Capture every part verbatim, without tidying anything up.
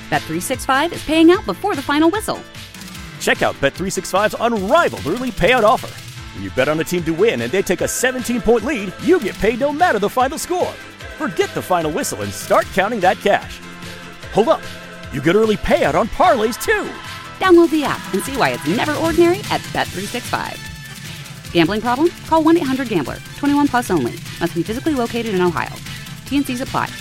Bet three sixty-five is paying out before the final whistle. Check out Bet three sixty-five's unrivaled early payout offer. When you bet on a team to win and they take a seventeen-point lead, you get paid no matter the final score. Forget the final whistle and start counting that cash. Hold up. You get early payout on parlays, too. Download the app and see why it's never ordinary at Bet three sixty-five. Gambling problem? Call one eight hundred gambler. twenty-one plus only. Must be physically located in Ohio. T N Cs apply.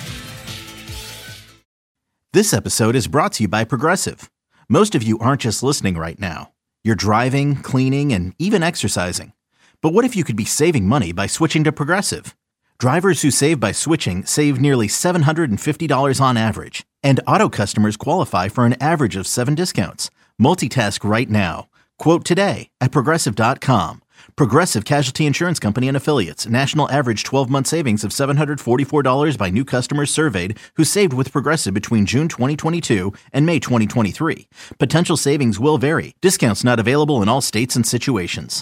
This episode is brought to you by Progressive. Most of you aren't just listening right now. You're driving, cleaning, and even exercising. But what if you could be saving money by switching to Progressive? Drivers who save by switching save nearly seven hundred fifty dollars on average. And auto customers qualify for an average of seven discounts. Multitask right now. Quote today at Progressive dot com. Progressive Casualty Insurance Company and Affiliates. National average twelve-month savings of seven hundred forty-four dollars by new customers surveyed who saved with Progressive between June twenty twenty-two and May twenty twenty-three. Potential savings will vary. Discounts not available in all states and situations.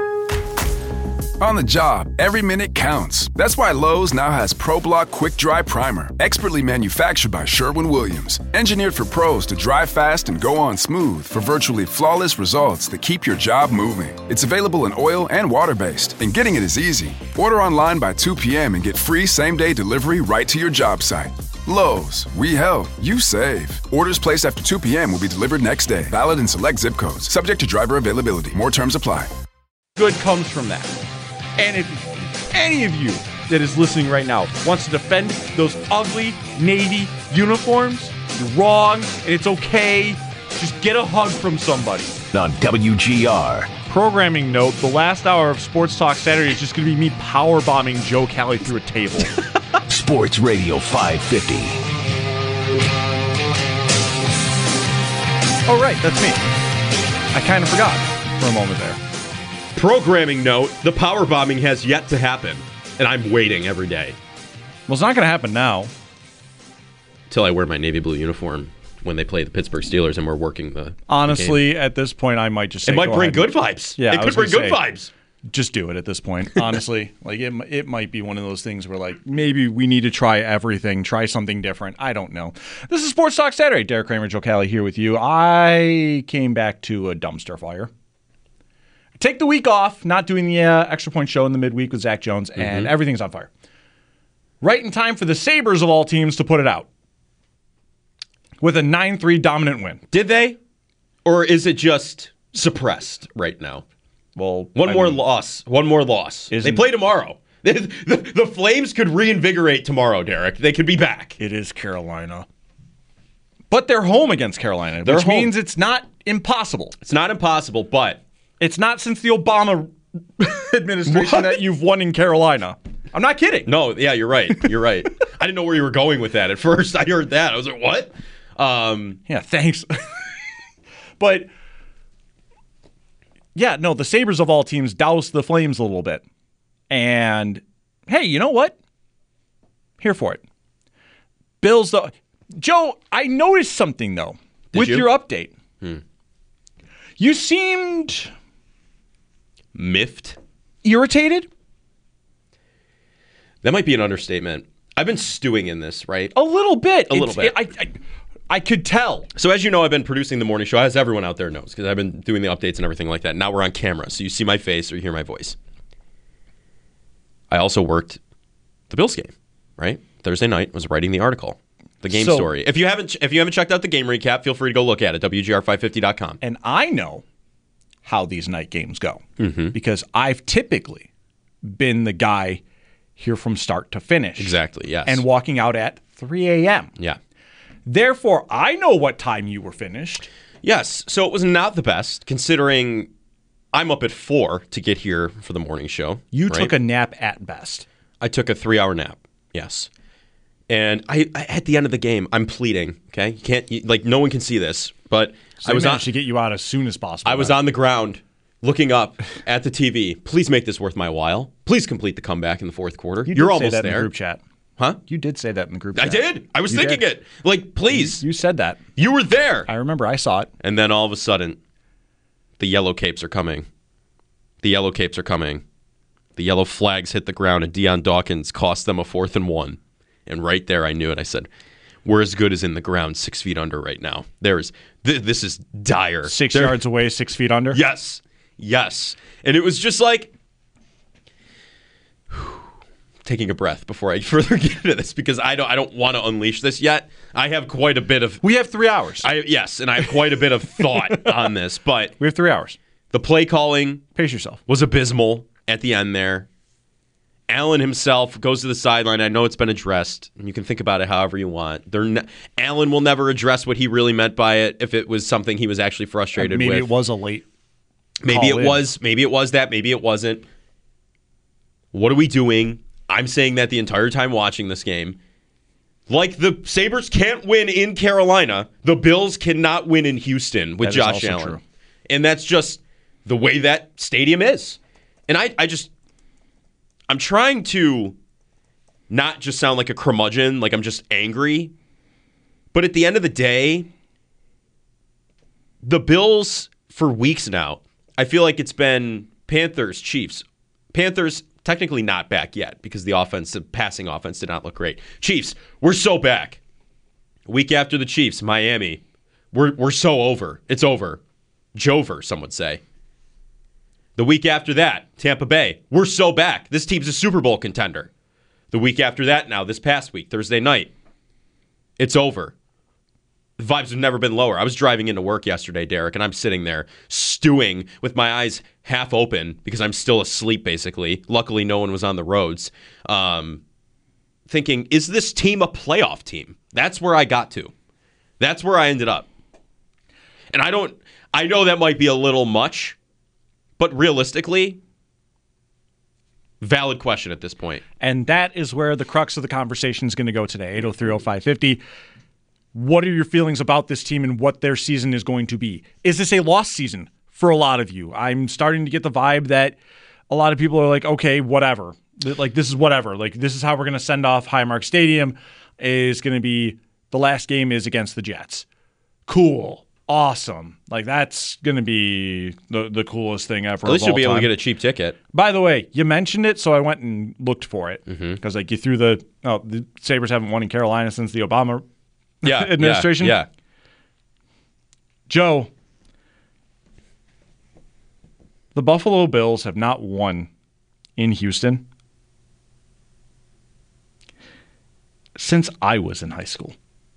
On the job, every minute counts. That's why Lowe's now has ProBlock Quick Dry Primer, expertly manufactured by Sherwin-Williams. Engineered for pros to dry fast and go on smooth for virtually flawless results that keep your job moving. It's available in oil and water-based, and getting it is easy. Order online by two p.m. and get free same-day delivery right to your job site. Lowe's, we help, you save. Orders placed after two p.m. will be delivered next day. Valid in select zip codes. Subject to driver availability. More terms apply. Good comes from that. And if any of you that is listening right now wants to defend those ugly Navy uniforms, you're wrong, and it's okay. Just get a hug from somebody. On W G R. Programming note, the last hour of Sports Talk Saturday is just going to be me powerbombing Joe Kelly through a table. Sports Radio five fifty. Oh, right, that's me. I kind of forgot for a moment there. Programming note, the power bombing has yet to happen, and I'm waiting every day. Well, it's not going to happen now. Until I wear my navy blue uniform when they play the Pittsburgh Steelers and we're working the Honestly, game. At this point, I might just say It might bring good and, vibes. Yeah, it I could bring good say, vibes. Just do it at this point, honestly. like it, it might be one of those things where like maybe we need to try everything, try something different. I don't know. This is Sports Talk Saturday. Derek Kramer, Joe Kelly here with you. I came back to a dumpster fire. Take the week off, not doing the uh, extra point show in the midweek with Zach Jones, and mm-hmm. everything's on fire. Right in time for the Sabres of all teams to put it out with a nine three dominant win. Did they? Or is it just suppressed right now? Well, one I more mean, loss. One more loss. They play tomorrow. the, the, the Flames could reinvigorate tomorrow, Derek. They could be back. It is Carolina. But they're home against Carolina, they're which home. means it's not impossible. It's not impossible, but it's not since the Obama administration that you've won in Carolina. I'm not kidding. No, yeah, you're right. You're right. I didn't know where you were going with that. At first, I heard that. I was like, what? Um, yeah, thanks. But, yeah, no, the Sabres of all teams doused the Flames a little bit. And, hey, you know what? Here for it. Bills, though. Joe, I noticed something, though, Did with you? your update. Hmm. You seemed miffed, irritated. That might be an understatement. I've been stewing in this, right? A little bit. A little it's, bit. It, I, I, I could tell. So as you know, I've been producing the morning show, as everyone out there knows, because I've been doing the updates and everything like that. Now we're on camera, so you see my face or you hear my voice. I also worked the Bills game, right? Thursday night, was writing the article. The game so, story. If you haven't if you haven't checked out the game recap, feel free to go look at it, W G R five fifty dot com. And I know how these night games go mm-hmm. because I've typically been the guy here from start to finish. Exactly, yes. And walking out at three a.m. Yeah. Therefore, I know what time you were finished. Yes. So it was not the best, considering I'm up at four to get here for the morning show. You right? took a nap at best. I took a three-hour nap, yes. And I, I, at the end of the game, I'm pleading. Okay, you can't you, like no one can see this, but so I was managed on, to get you out as soon as possible. I was then. on the ground, looking up at the T V. Please make this worth my while. Please complete the comeback in the fourth quarter. You You're did almost say that there. In the group chat, huh? You did say that in the group I chat. I did. I was you thinking did. it. Like, please. You, you said that. You were there. I remember. I saw it. And then all of a sudden, the yellow capes are coming. The yellow capes are coming. The yellow flags hit the ground, and Deion Dawkins cost them a fourth and one. And right there, I knew it. I said, we're as good as in the ground six feet under right now. There's th- this is dire. Six there, yards away, six feet under. Yes, yes, and it was just like taking a breath before I further get into this because I don't I don't want to unleash this yet. I have quite a bit of we have three hours. I yes, and I have quite a bit of thought on this, but we have three hours. The play calling, pace yourself, was abysmal at the end there. Allen himself goes to the sideline. I know it's been addressed, and you can think about it however you want. They're ne- Allen will never address what he really meant by it if it was something he was actually frustrated maybe with. Maybe it was a late Maybe it in. was. Maybe it was that. Maybe it wasn't. What are we doing? I'm saying that the entire time watching this game. Like the Sabres can't win in Carolina, the Bills cannot win in Houston with that Josh is also Allen. True. And that's just the way that stadium is. And I, I just... I'm trying to not just sound like a curmudgeon, like I'm just angry. But at the end of the day, the Bills, for weeks now, I feel like it's been Panthers, Chiefs. Panthers, technically not back yet because the offense, the passing offense did not look great. Chiefs, we're so back. A week after the Chiefs, Miami, we're we're so over. It's over. Jover, some would say. The week after that, Tampa Bay, we're so back. This team's a Super Bowl contender. The week after that now, this past week, Thursday night, it's over. The vibes have never been lower. I was driving into work yesterday, Derek, and I'm sitting there stewing with my eyes half open because I'm still asleep, basically. Luckily, no one was on the roads. Um, thinking, is this team a playoff team? That's where I got to. That's where I ended up. And I don't, I know that might be a little much, but realistically, valid question at this point. And that is where the crux of the conversation is going to go today, eight oh three oh five fifty. What are your feelings about this team and what their season is going to be? Is this a lost season for a lot of you? I'm starting to get the vibe that a lot of people are like, okay, whatever. Like, this is whatever. Like, this is how we're going to send off Highmark Stadium. Is going to be the last game is against the Jets. Cool. Awesome. Like, that's going to be the, the coolest thing ever. At least you'll be able time. to get a cheap ticket. By the way, you mentioned it, so I went and looked for it. Because, mm-hmm. like, you threw the, oh, the Sabres haven't won in Carolina since the Obama yeah, administration. Yeah, yeah. Joe, the Buffalo Bills have not won in Houston since I was in high school.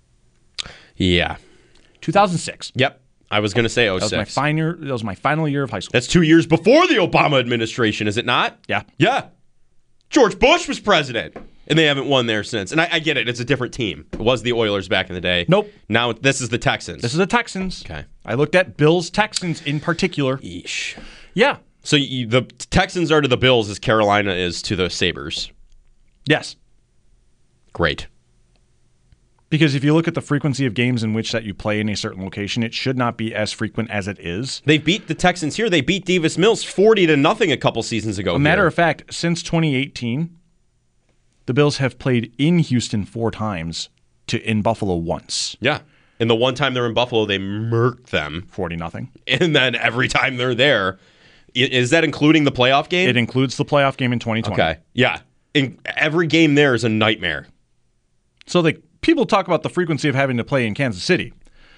Yeah. two thousand six. Yep. I was going to say oh six. That was, my final, that was my final year of high school. That's two years before the Obama administration, is it not? Yeah. Yeah. George Bush was president, and they haven't won there since. And I, I get it. It's a different team. It was the Oilers back in the day. Nope. Now this is the Texans. This is the Texans. Okay. I looked at Bills Texans in particular. Yeesh. Yeah. So you, the Texans are to the Bills as Carolina is to the Sabres. Yes. Great. Because if you look at the frequency of games in which that you play in a certain location, it should not be as frequent as it is. They beat the Texans here. They beat Davis Mills forty to nothing a couple seasons ago. A matter here. of fact, since twenty eighteen, the Bills have played in Houston four times to in Buffalo once. Yeah. And the one time they're in Buffalo, they murked them. forty nothing. And then every time they're there, is that including the playoff game? It includes the playoff game in twenty twenty. Okay. Yeah. In, every game there is a nightmare. So they people talk about the frequency of having to play in Kansas City.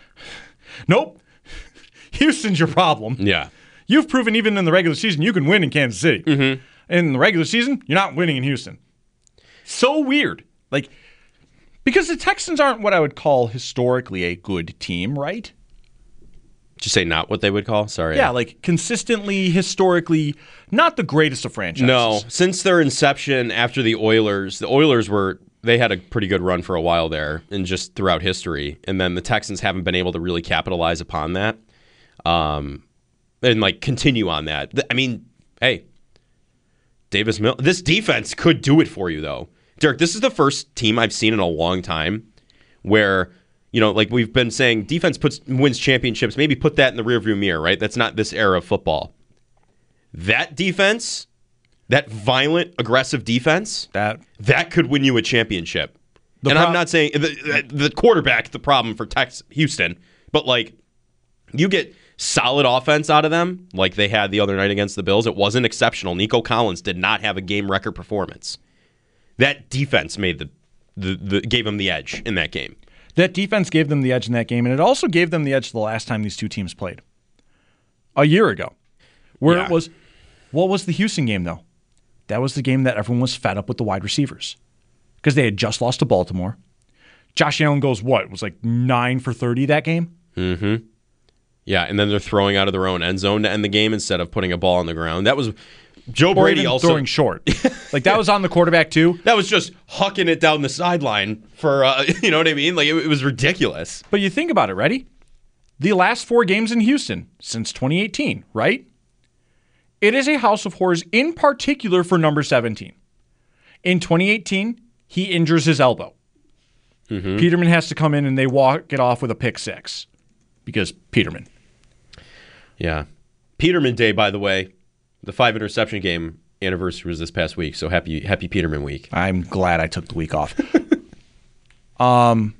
Nope. Houston's your problem. Yeah. You've proven even in the regular season you can win in Kansas City. Mm-hmm. In the regular season, you're not winning in Houston. So weird. Like, because the Texans aren't what I would call historically a good team, right? Did you say not what they would call? Sorry. Yeah, like consistently, historically, not the greatest of franchises. No. Since their inception after the Oilers, the Oilers were, they had a pretty good run for a while there and just throughout history. And then the Texans haven't been able to really capitalize upon that um, and like continue on that. I mean, hey, Davis Mills, this defense could do it for you though. Derek, this is the first team I've seen in a long time where, you know, like we've been saying, defense puts wins championships. Maybe put that in the rearview mirror, right? That's not this era of football. That defense, that violent, aggressive defense, That that could win you a championship. The and pro- I'm not saying the, the quarterback the problem for Tex Houston, but like you get solid offense out of them, like they had the other night against the Bills. It wasn't exceptional. Nico Collins did not have a game record performance. That defense made the, the, the gave him the edge in that game. That defense gave them the edge in that game, and it also gave them the edge the last time these two teams played. A year ago. Where Yeah. it was, what was the Houston game, though? That was the game that everyone was fed up with the wide receivers. Because they had just lost to Baltimore. Josh Allen goes, what? It was like nine for thirty that game? Mm-hmm. Yeah, and then they're throwing out of their own end zone to end the game instead of putting a ball on the ground. That was Joe Or Brady even also throwing short. Like, that was on the quarterback, too. That was just hucking it down the sideline for, uh, you know what I mean? Like, it, it was ridiculous. But you think about it, ready? The last four games in Houston since twenty eighteen, right? It is a house of horrors, in particular for number seventeen. In twenty eighteen, he injures his elbow. Mm-hmm. Peterman has to come in and they walk it off with a pick six because Peterman. Yeah. Peterman Day, by the way, the five interception game anniversary was this past week, so happy happy Peterman week. I'm glad I took the week off. um,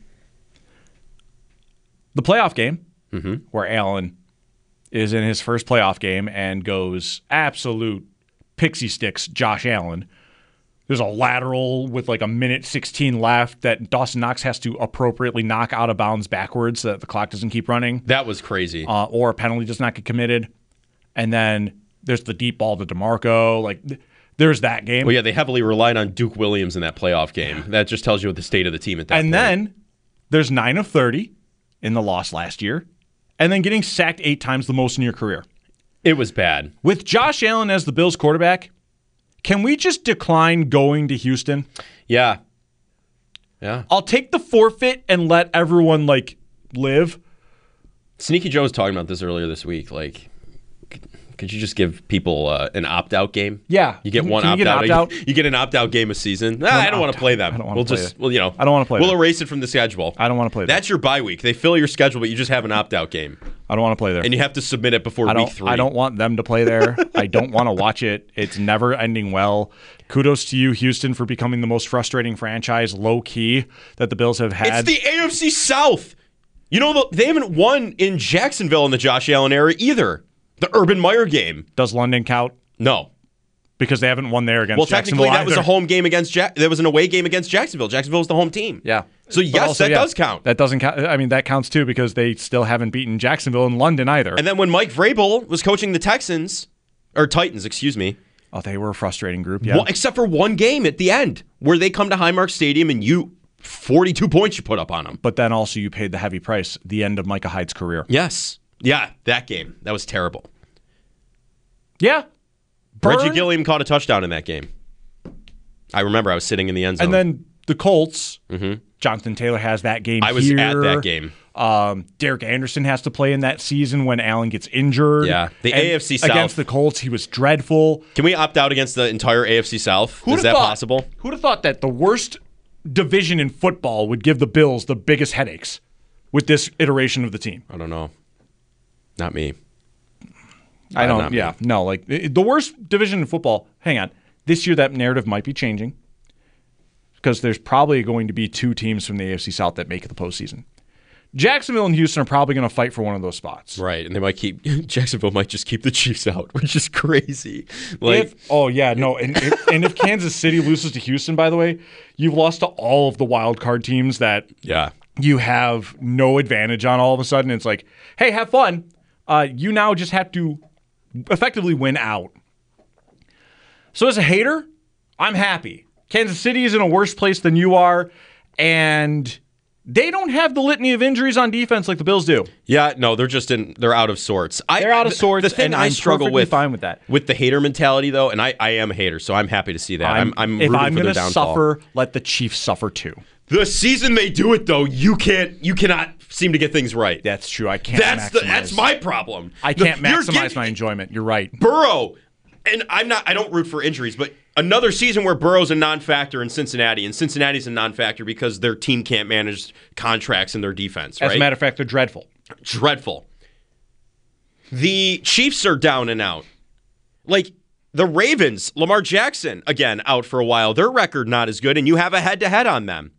the playoff game, mm-hmm. where Allen is in his first playoff game and goes absolute pixie sticks Josh Allen. There's a lateral with like a minute sixteen left that Dawson Knox has to appropriately knock out of bounds backwards so that the clock doesn't keep running. That was crazy. Uh, or a penalty does not get committed. And then there's the deep ball to DeMarco. Like, th- there's that game. Well, yeah, they heavily relied on Duke Williams in that playoff game. That just tells you what the state of the team at that and point. then there's nine of thirty in the loss last year. And then getting sacked eight times, the most in your career. It was bad. With Josh Allen as the Bills quarterback, can we just decline going to Houston? Yeah. Yeah. I'll take the forfeit and let everyone, like, live. Sneaky Joe was talking about this earlier this week. Like, c- could you just give people uh, an opt-out game? Yeah. You get Can- one can you get an opt-out. opt-out? You, you get an opt-out game a season. Nah, I don't want to opt-out. play that. I don't wanna we'll play just, it. well, you know, I don't wanna play We'll that. erase it from the schedule. I don't want to play that. That's your bye week. They fill your schedule, but you just have an opt-out game, I don't want to play there. and you have to submit it before I don't, week three. I don't want them to play there. I don't want to watch it. It's never ending well. Kudos to you, Houston, for becoming the most frustrating franchise, low-key, that the Bills have had. It's the A F C South. You know, they haven't won in Jacksonville in the Josh Allen era either. The Urban Meyer game. Does London count? No. Because they haven't won there against Well, Jacksonville technically, that was either. a home game against Jack. That was an away game against Jacksonville. Jacksonville was the home team. Yeah. So, But yes, also, that yeah, does count. That doesn't count. I mean, that counts too because they still haven't beaten Jacksonville in London either. And then when Mike Vrabel was coaching the Texans, or Titans, excuse me. Oh, they were a frustrating group, yeah. Well, except for one game at the end where they come to Highmark Stadium and you, forty-two points you put up on them. But then also you paid the heavy price, the end of Micah Hyde's career. Yes. Yeah, that game. That was terrible. Yeah. Reggie Burn. Gilliam caught a touchdown in that game. I remember I was sitting in the end zone. And then the Colts, Mhm. Jonathan Taylor has that game I was here. at that game. Um, Derek Anderson has to play in that season when Allen gets injured. Yeah. The And A F C South. Against the Colts, he was dreadful. Can we opt out against the entire A F C South? Who'd Is have that thought- possible? Who'd have thought that the worst division in football would give the Bills the biggest headaches with this iteration of the team? I don't know. Not me. I Uh, don't. not me. Yeah, no. Like it- the worst division in football. Hang on. This year, that narrative might be changing because there's probably going to be two teams from the A F C South that make the postseason. Jacksonville and Houston are probably going to fight for one of those spots. Right, and they might keep Jacksonville might just keep the Chiefs out, which is crazy. Like, If, oh yeah, no, and if, and if Kansas City loses to Houston, by the way, you've lost to all of the wild card teams that yeah, you have no advantage on. All of a sudden, it's like, hey, have fun. Uh, you now just have to effectively win out. So as a hater, I'm happy. Kansas City is in a worse place than you are, and they don't have the litany of injuries on defense like the Bills do. yeah, no, they're just in. They're out of sorts. I, They're out of sorts, The thing and I I'm struggle perfectly with, fine with that. with the hater mentality, though, and I, I am a hater, so I'm happy to see that. I'm, I'm, if rooting I'm for their gonna downfall. suffer, let the Chiefs suffer too. The season they do it, though, you can't. You cannot seem to get things right. That's true. I can't. That's maximize. the, that's my problem. I can't The- you're maximize getting- my enjoyment. You're right. Burrow, and I'm not. I don't root for injuries, but another season where Burrow's a non-factor in Cincinnati, and Cincinnati's a non-factor because their team can't manage contracts in their defense. Right? As a matter of fact, they're dreadful. Dreadful. The Chiefs are down and out. Like the Ravens, Lamar Jackson again out for a while. Their record not as good, and you have a head-to-head on them.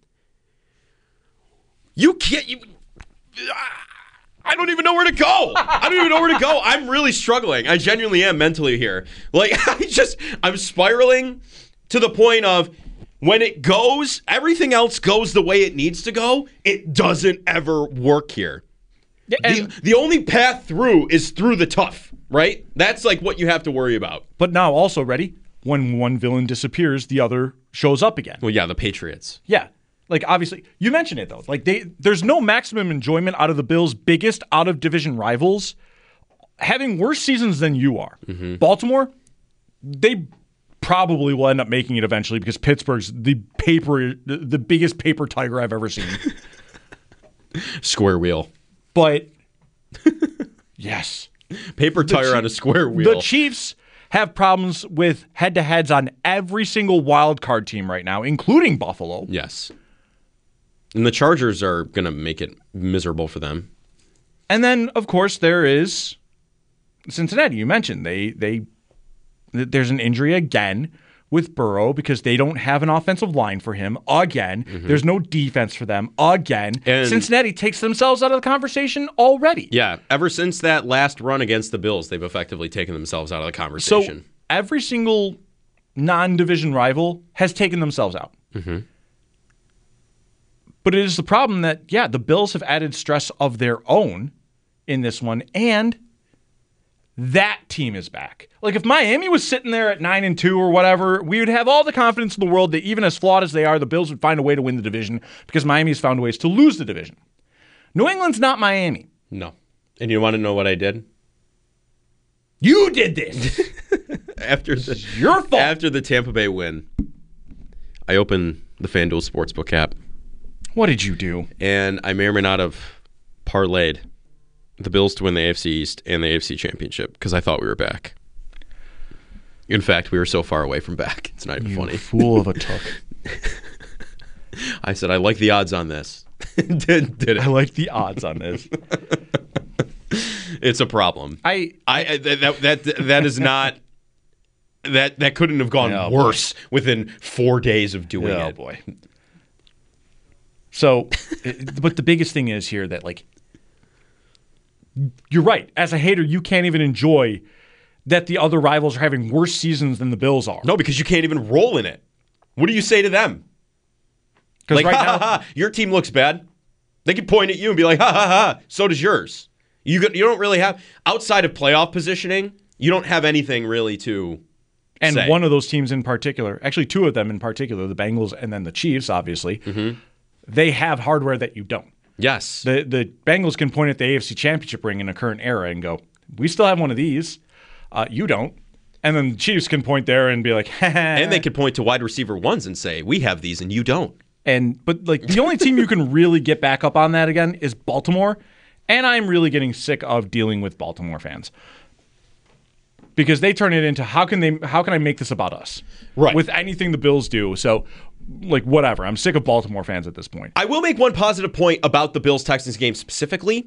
You can't. You, I don't even know where to go. I don't even know where to go. I'm really struggling. I genuinely am mentally here. Like I just, I'm spiraling to the point of when it goes, everything else goes the way it needs to go. It doesn't ever work here. And, the, the only path through is through the tough, right? That's like what you have to worry about. but now also, ready? When one villain disappears, the other shows up again. Well, yeah, the Patriots. Yeah. Like, obviously, you mentioned it, though. Like, they, there's no maximum enjoyment out of the Bills' biggest out-of-division rivals having worse seasons than you are. Mm-hmm. Baltimore, they probably will end up making it eventually because Pittsburgh's the paper, the, the biggest paper tiger I've ever seen. Square wheel. But, yes. Paper tire Chief- on a square wheel. The Chiefs have problems with head-to-heads on every single wild card team right now, including Buffalo. Yes. And the Chargers are going to make it miserable for them. And then, of course, there is Cincinnati. You mentioned they they there's an injury again with Burrow because they don't have an offensive line for him again. Mm-hmm. There's no defense for them again. And Cincinnati takes themselves out of the conversation already. Yeah, ever since that last run against the Bills, they've effectively taken themselves out of the conversation. So every single non-division rival has taken themselves out. Mm-hmm. But it is the problem that, yeah, the Bills have added stress of their own in this one, and that team is back. Like, if Miami was sitting there at nine and two or whatever, we would have all the confidence in the world that even as flawed as they are, the Bills would find a way to win the division because Miami has found ways to lose the division. New England's not Miami. No. And you want to know what I did? You did this. after the your fault. After the Tampa Bay win, I opened the FanDuel Sportsbook app. What did you do? And I may or may not have parlayed the Bills to win the A F C East and the A F C Championship because I thought we were back. In fact, we were so far away from back. It's not even you funny. Fool of a took. I said, I like the odds on this. did, did it. I like the odds on this. It's a problem. I, I, I that, that that that is not that that couldn't have gone oh, worse boy. within four days of doing oh, it. Oh boy. So, but the biggest thing is here that, like, you're right. As a hater, you can't even enjoy that the other rivals are having worse seasons than the Bills are. No, because you can't even roll in it. What do you say to them? Because like, right ha, now, ha, ha, your team looks bad. They can point at you and be like, ha, ha, ha, so does yours. You, you don't really have, outside of playoff positioning, you don't have anything really to and say. One of those teams in particular, actually two of them in particular, the Bengals and then the Chiefs, obviously, mm-hmm. they have hardware that you don't. Yes. The the Bengals can point at the A F C Championship ring in a current era and go, we still have one of these. Uh, you don't. And then the Chiefs can point there and be like, ha ha. And they could point to wide receiver ones and say, we have these and you don't. And But like the only team you can really get back up on that again is Baltimore. And I'm really getting sick of dealing with Baltimore fans. Because they turn it into, how can they? How can I make this about us? Right. With anything the Bills do. So, like, whatever. I'm sick of Baltimore fans at this point. I will make one positive point about the Bills-Texans game specifically.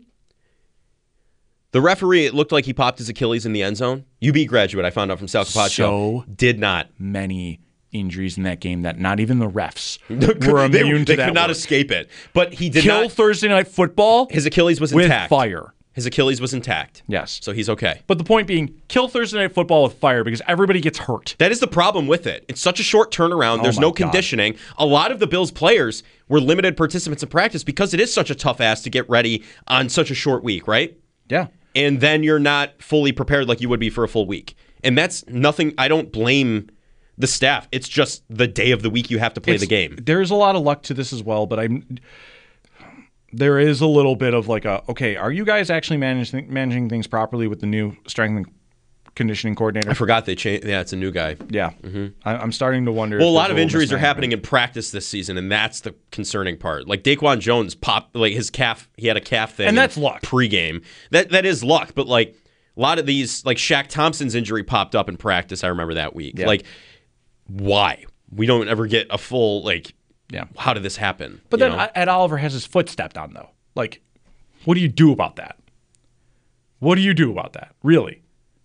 The referee, it looked like he popped his Achilles in the end zone. U B graduate, I found out from Sal Capaccio, so did not. Many injuries in that game that not even the refs they, were immune they to that. They could not work. escape it. But he did Kill not. Thursday Night Football. His Achilles was with intact. fire. His Achilles was intact. Yes. So he's okay. But the point being, kill Thursday Night Football with fire because everybody gets hurt. That is the problem with it. It's such a short turnaround. Oh There's my no God. conditioning. A lot of the Bills players were limited participants in practice because it is such a tough ask to get ready on such a short week, right? Yeah. And then you're not fully prepared like you would be for a full week. And that's nothing. I don't blame the staff. It's just the day of the week you have to play It's, the game. There's a lot of luck to this as well, but I'm there is a little bit of like a, okay, are you guys actually managing managing things properly with the new strength and conditioning coordinator? I forgot they changed. Yeah, it's a new guy. Yeah. Mm-hmm. I, I'm starting to wonder. Well, if a lot there's of little injuries are mismanagement. happening in practice this season, and that's the concerning part. Like Daquan Jones popped, like his calf, he had a calf thing. And that's luck. Pre-game. That That is luck, but like a lot of these, like Shaq Thompson's injury popped up in practice, I remember that week. Yeah. Like, why? We don't ever get a full, like, yeah. how did this happen? But You then know? Ed Oliver has his foot stepped on, though. Like, what do you do about that? What do you do about that? Really?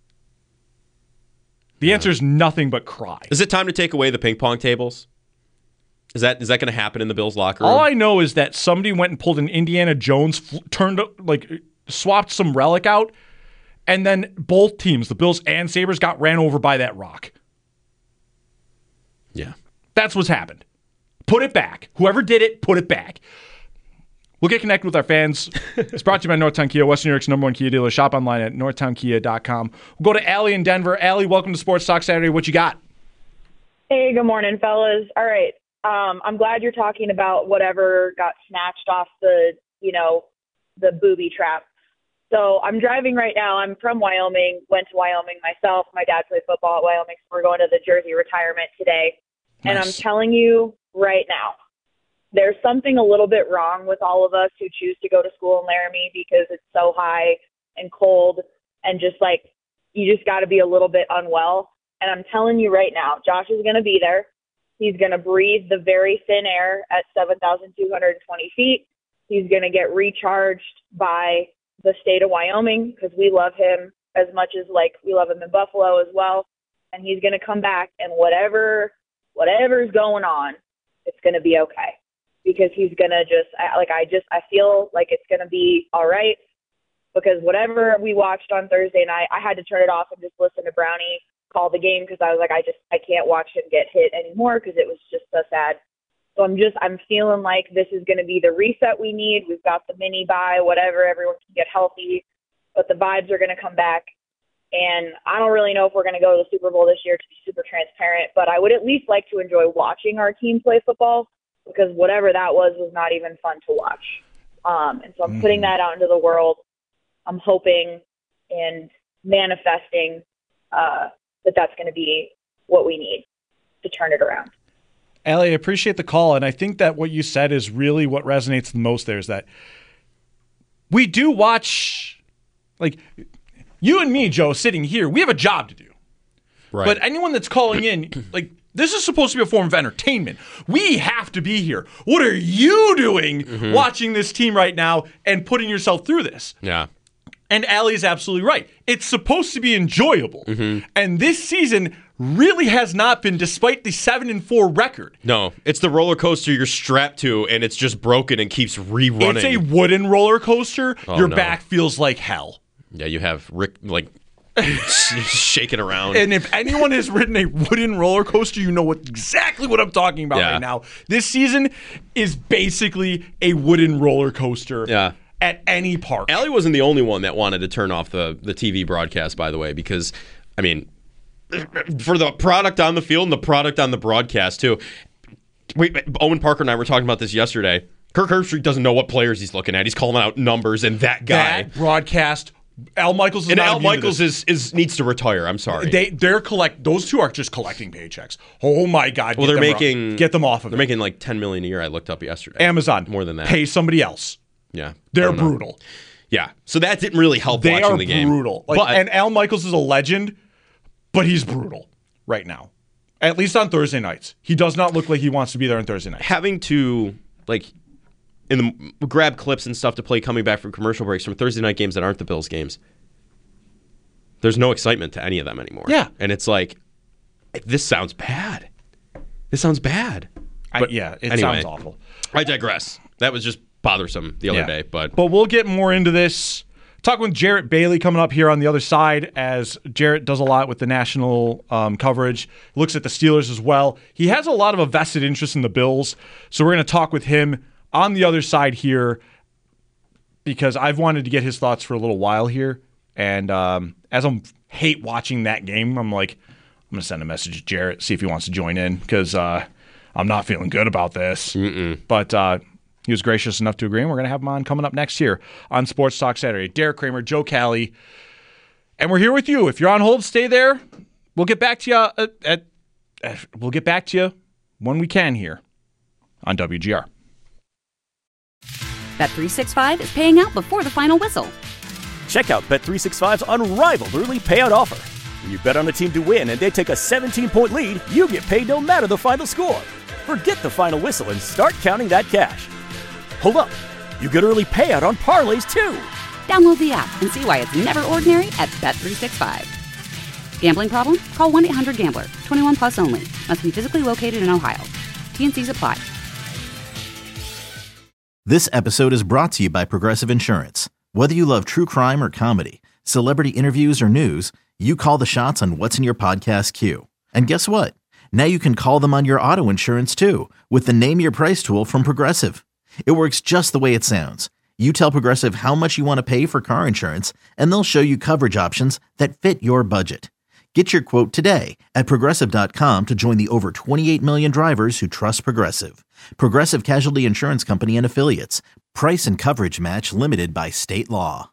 The answer is nothing but cry. Is it time to take away the ping pong tables? Is that is that going to happen in the Bills locker room? All I know is that somebody went and pulled an Indiana Jones, fl- turned like swapped some relic out, and then both teams, the Bills and Sabres, got ran over by that rock. Yeah. That's what's happened. Put it back. Whoever did it, put it back. We'll get connected with our fans. It's brought to you by Northtown Kia, Western New York's number one Kia dealer. Shop online at northtown kia dot com. We'll go to Allie in Denver. Allie, welcome to Sports Talk Saturday. What you got? Hey, good morning, fellas. All right. Um, I'm glad you're talking about whatever got snatched off the, you know, the booby trap. So I'm driving right now. I'm from Wyoming, went to Wyoming myself. My dad played football at Wyoming, so we're going to the Jersey retirement today. Nice. And I'm telling you right now, there's something a little bit wrong with all of us who choose to go to school in Laramie because it's so high and cold and just like, you just got to be a little bit unwell. And I'm telling you right now, Josh is going to be there. He's going to breathe the very thin air at seven thousand two hundred twenty feet. He's going to get recharged by the state of Wyoming because we love him as much as like we love him in Buffalo as well. And he's going to come back and whatever, whatever's going on, it's going to be okay because he's going to just I, like, I just, I feel like it's going to be all right because whatever we watched on Thursday night, I had to turn it off and just listen to Brownie call the game because I was like, I just, I can't watch him get hit anymore because it was just so sad. So I'm just, I'm feeling like this is going to be the reset we need. We've got the mini bye, whatever, everyone can get healthy, but the vibes are going to come back. And I don't really know if we're going to go to the Super Bowl this year, to be super transparent, but I would at least like to enjoy watching our team play football because whatever that was was not even fun to watch. Um, and so I'm mm-hmm. putting that out into the world. I'm hoping and manifesting uh, that that's going to be what we need to turn it around. Allie, I appreciate the call, and I think that what you said is really what resonates the most there is that we do watch, like, you and me, Joe, sitting here, we have a job to do. Right. But anyone that's calling in, like, this is supposed to be a form of entertainment. We have to be here. What are you doing mm-hmm. watching this team right now and putting yourself through this? Yeah. And Allie's absolutely right. It's supposed to be enjoyable. Mm-hmm. And this season really has not been, despite the seven and four record. No, it's the roller coaster you're strapped to, and it's just broken and keeps rerunning. It's a wooden roller coaster. Oh, Your no. back feels like hell. Yeah, you have Rick, like, shaking around. And if anyone has ridden a wooden roller coaster, you know what exactly what I'm talking about yeah. right now. This season is basically a wooden roller coaster. Yeah. At any park. Allie wasn't the only one that wanted to turn off the, the T V broadcast, by the way, because, I mean, for the product on the field and the product on the broadcast, too. Wait, Owen Parker and I were talking about this yesterday. Kirk Herbstreit doesn't know what players he's looking at. He's calling out numbers, and that guy. That broadcast, Al Michaels is and not Al immune to Michaels this. is, is needs to retire. I'm sorry. They they're collect. Those two are just collecting paychecks. Oh my God! Well, get they're them making off. get them off of. They're it. making like ten million a year. I looked up yesterday. Amazon more than that. Pay somebody else. Yeah, they're brutal. Yeah, so that didn't really help they watching are the game. Brutal. Like, but, and Al Michaels is a legend, but he's brutal right now. At least on Thursday nights, he does not look like he wants to be there on Thursday nights. Having to like in the grab clips and stuff to play coming back from commercial breaks from Thursday night games that aren't the Bills games. There's no excitement to any of them anymore. Yeah, and it's like this sounds bad. This sounds bad. But I, yeah, it anyway, sounds awful. I digress. That was just bothersome the other yeah. day, but but we'll get more into this. Talking with Jarrett Bailey coming up here on the other side, as Jarrett does a lot with the national um, coverage, looks at the Steelers as well. He has a lot of a vested interest in the Bills, so we're going to talk with him on the other side here because I've wanted to get his thoughts for a little while here, and um, as I hate watching that game, I'm like, I'm going to send a message to Jarrett, see if he wants to join in because uh, I'm not feeling good about this. Mm-mm. But uh, he was gracious enough to agree, and we're going to have him on coming up next here on Sports Talk Saturday. Derek Kramer, Joe Cali, and we're here with you. If you're on hold, stay there. We'll get back to you. At, at, at, we'll get back to you when we can here on W G R. Bet three sixty-five is paying out before the final whistle. Check out Bet three sixty-five's unrivaled early payout offer. When you bet on a team to win and they take a seventeen-point lead, you get paid no matter the final score. Forget the final whistle and start counting that cash. Hold up. You get early payout on parlays, too. Download the app and see why it's never ordinary at Bet three sixty-five. Gambling problem? Call one eight hundred gambler. twenty-one plus only. Must be physically located in Ohio. T and C's apply. This episode is brought to you by Progressive Insurance. Whether you love true crime or comedy, celebrity interviews or news, you call the shots on what's in your podcast queue. And guess what? Now you can call them on your auto insurance too with the Name Your Price tool from Progressive. It works just the way it sounds. You tell Progressive how much you want to pay for car insurance, and they'll show you coverage options that fit your budget. Get your quote today at Progressive dot com to join the over twenty-eight million drivers who trust Progressive. Progressive Casualty Insurance Company and Affiliates. Price and coverage match limited by state law.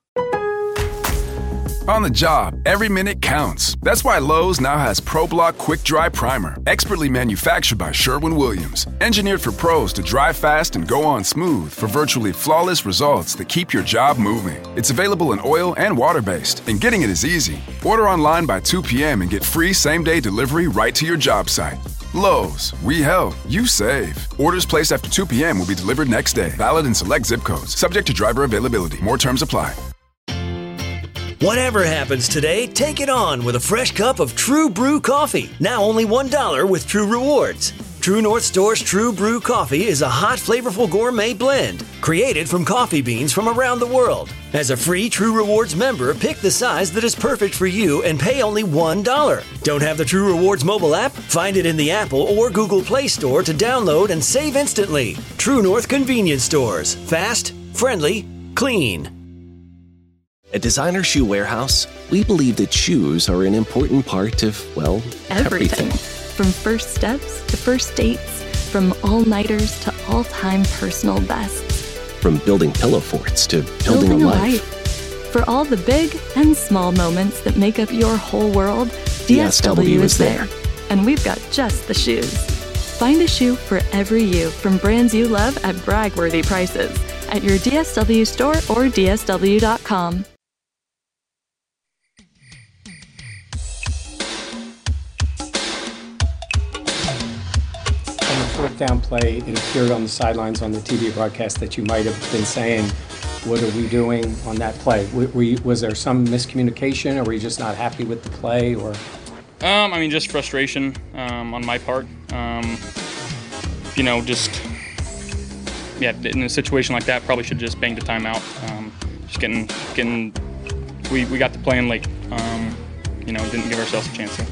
On the job, every minute counts. That's why Lowe's now has ProBlock Quick Dry Primer, expertly manufactured by Sherwin-Williams. Engineered for pros to dry fast and go on smooth for virtually flawless results that keep your job moving. It's available in oil and water-based, and getting it is easy. Order online by two p.m. and get free same-day delivery right to your job site. Lowe's, we help, you save. Orders placed after two p.m. will be delivered next day. Valid in select zip codes. Subject to driver availability. More terms apply. Whatever happens today, take it on with a fresh cup of True Brew coffee. Now only one dollar with True Rewards. True North Store's True Brew coffee is a hot, flavorful gourmet blend created from coffee beans from around the world. As a free True Rewards member, pick the size that is perfect for you and pay only one dollar. Don't have the True Rewards mobile app? Find it in the Apple or Google Play Store to download and save instantly. True North Convenience Stores. Fast, friendly, clean. At Designer Shoe Warehouse, we believe that shoes are an important part of, well, everything. everything. From first steps to first dates, from all-nighters to all-time personal bests. From building pillow forts to building, building a, a life. life. For all the big and small moments that make up your whole world, D S W is there. And we've got just the shoes. Find a shoe for every you from brands you love at brag-worthy prices at your D S W store or D S W dot com. Fourth down play, it appeared on the sidelines on the T V broadcast that you might have been saying, what are we doing on that play? Were you, was there some miscommunication, or were you just not happy with the play? Or um, I mean, just frustration um, on my part. Um, you know, just, yeah, in a situation like that, probably should have just banged a timeout. Um, just getting, getting, we, we got to playing late. Um, you know, didn't give ourselves a chance to.